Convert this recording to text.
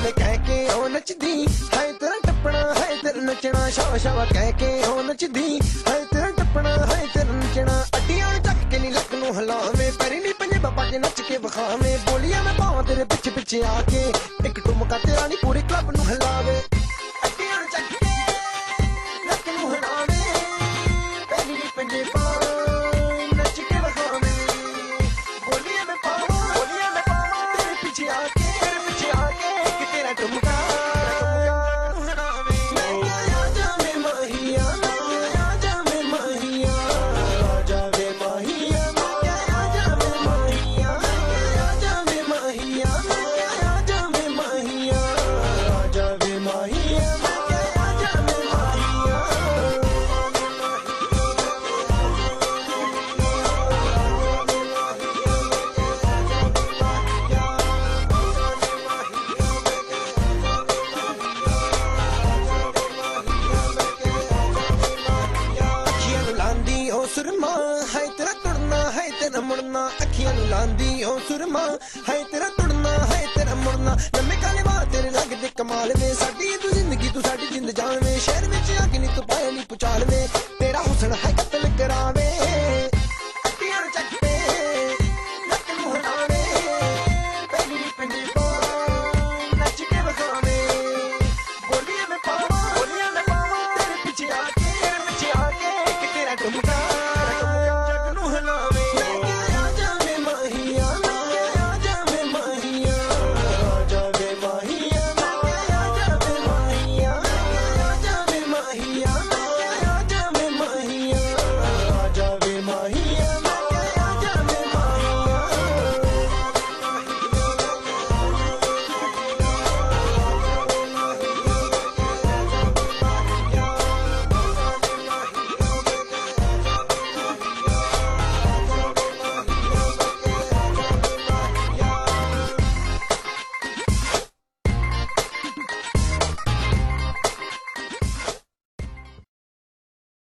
में कह के ओ नचदी है तेरा टपना है तेरा नचना शावा शावा कह के ओ नचदी है तेरा टपना है तेरा नचना अड्डियां चक के नी लक नू हिलावे पैरी नी पंजे बाबा के नच के बखावे बोलिया मैं पावां तेरे पिछे पिछे आके एक ठुमका तेरा नी पूरे क्लब नू हिलावे अड्डियां चक के लक नू हिलावे पैरी नी पंजे बाबा नच के बखावे बोलिया मैं पावां तेरे पिछे आके एक तेरा ठुमका सुरमा है तेरा तुड़ना है तेरा मुड़ना अखियां लांदी ओ सुरमा है तेरा तुड़ना है तेरा मुड़ना लम्मे काले बाल तेरे लगदे कमाल वे साडी तू जिंदगी तू साडी जिंद जान वे शहर विच आके नी तू पाया नी पुचाल वे